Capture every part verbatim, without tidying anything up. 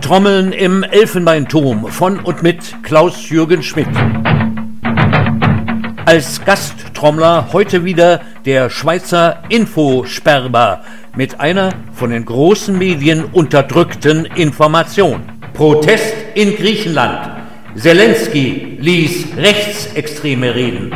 Trommeln im Elfenbeinturm von und mit Klaus-Jürgen Schmidt. Als Gasttrommler heute wieder der Schweizer Infosperber mit einer von den großen Medien unterdrückten Information. Protest in Griechenland. Zelensky ließ Rechtsextreme reden.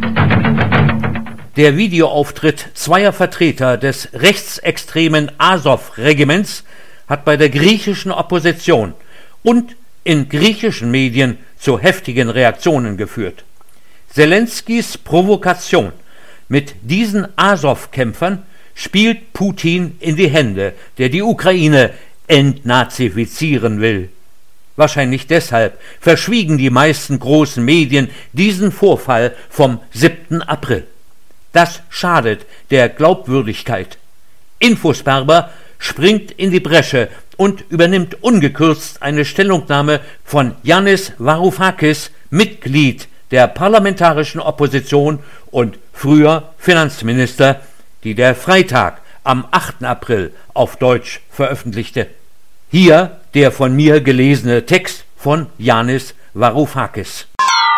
Der Videoauftritt zweier Vertreter des rechtsextremen Asow-Regiments hat bei der griechischen Opposition und in griechischen Medien zu heftigen Reaktionen geführt. Zelenskys Provokation mit diesen Asow-Kämpfern spielt Putin in die Hände, der die Ukraine entnazifizieren will. Wahrscheinlich deshalb verschwiegen die meisten großen Medien diesen Vorfall vom siebten April. Das schadet der Glaubwürdigkeit. Infosperber springt in die Bresche und übernimmt ungekürzt eine Stellungnahme von Yannis Varoufakis, Mitglied der parlamentarischen Opposition und früher Finanzminister, die der Freitag am achten April auf Deutsch veröffentlichte. Hier der von mir gelesene Text von Yannis Varoufakis.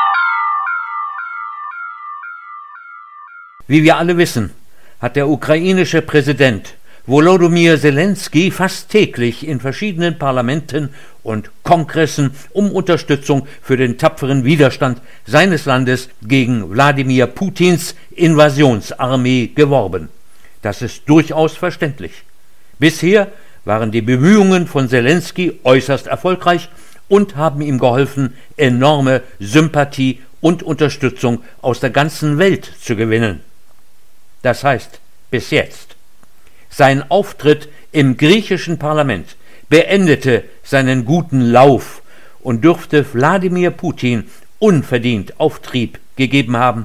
Wie wir alle wissen, hat der ukrainische Präsident Volodymyr Zelensky fast täglich in verschiedenen Parlamenten und Kongressen um Unterstützung für den tapferen Widerstand seines Landes gegen Wladimir Putins Invasionsarmee geworben. Das ist durchaus verständlich. Bisher waren die Bemühungen von Zelensky äußerst erfolgreich und haben ihm geholfen, enorme Sympathie und Unterstützung aus der ganzen Welt zu gewinnen. Das heißt, bis jetzt. Sein Auftritt im griechischen Parlament beendete seinen guten Lauf und dürfte Wladimir Putin unverdient Auftrieb gegeben haben.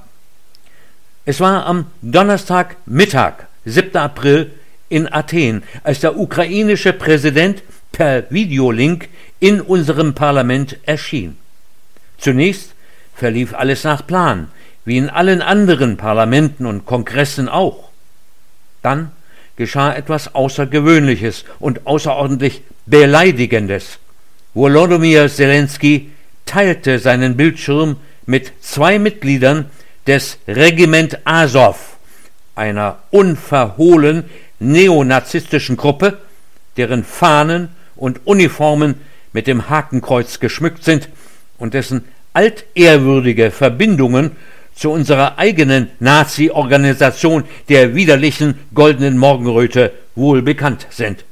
Es war am Donnerstagmittag, siebten April, in Athen, als der ukrainische Präsident per Videolink in unserem Parlament erschien. Zunächst verlief alles nach Plan, wie in allen anderen Parlamenten und Kongressen auch. Dann geschah etwas Außergewöhnliches und außerordentlich Beleidigendes. Volodymyr Zelensky teilte seinen Bildschirm mit zwei Mitgliedern des Regiment Asow, einer unverhohlen neonazistischen Gruppe, deren Fahnen und Uniformen mit dem Hakenkreuz geschmückt sind und dessen altehrwürdige Verbindungen zu unserer eigenen Nazi-Organisation der widerlichen Goldenen Morgenröte wohl bekannt sind.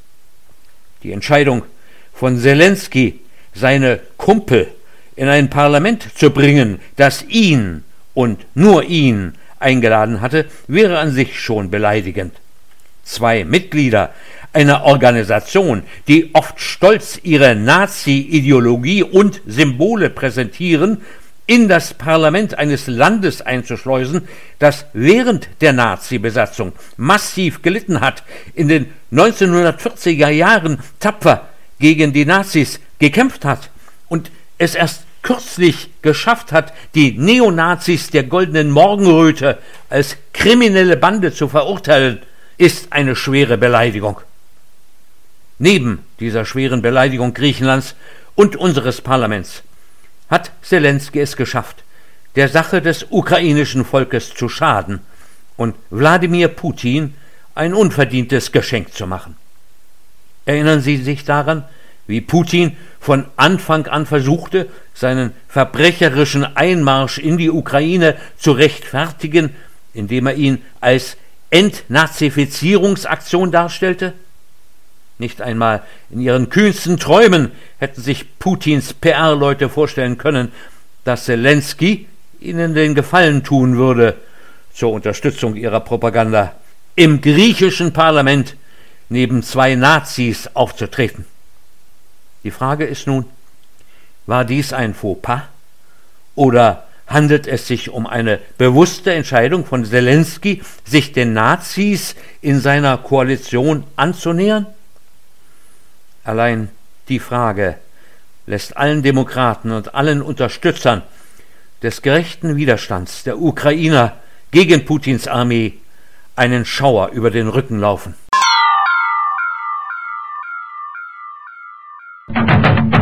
Die Entscheidung von Zelensky, seine Kumpel in ein Parlament zu bringen, das ihn und nur ihn eingeladen hatte, wäre an sich schon beleidigend. Zwei Mitglieder einer Organisation, die oft stolz ihre Nazi-Ideologie und Symbole präsentieren, in das Parlament eines Landes einzuschleusen, das während der Nazi-Besatzung massiv gelitten hat, in den neunzehnhundertvierziger Jahren tapfer gegen die Nazis gekämpft hat und es erst kürzlich geschafft hat, die Neonazis der Goldenen Morgenröte als kriminelle Bande zu verurteilen, ist eine schwere Beleidigung. Neben dieser schweren Beleidigung Griechenlands und unseres Parlaments hat Zelensky es geschafft, der Sache des ukrainischen Volkes zu schaden und Wladimir Putin ein unverdientes Geschenk zu machen. Erinnern Sie sich daran, wie Putin von Anfang an versuchte, seinen verbrecherischen Einmarsch in die Ukraine zu rechtfertigen, indem er ihn als Entnazifizierungsaktion darstellte? Nicht einmal in ihren kühnsten Träumen hätten sich Putins P R-Leute vorstellen können, dass Zelensky ihnen den Gefallen tun würde, zur Unterstützung ihrer Propaganda im griechischen Parlament neben zwei Nazis aufzutreten. Die Frage ist nun, war dies ein Fauxpas oder handelt es sich um eine bewusste Entscheidung von Zelensky, sich den Nazis in seiner Koalition anzunähern? Allein die Frage lässt allen Demokraten und allen Unterstützern des gerechten Widerstands der Ukrainer gegen Putins Armee einen Schauer über den Rücken laufen. Musik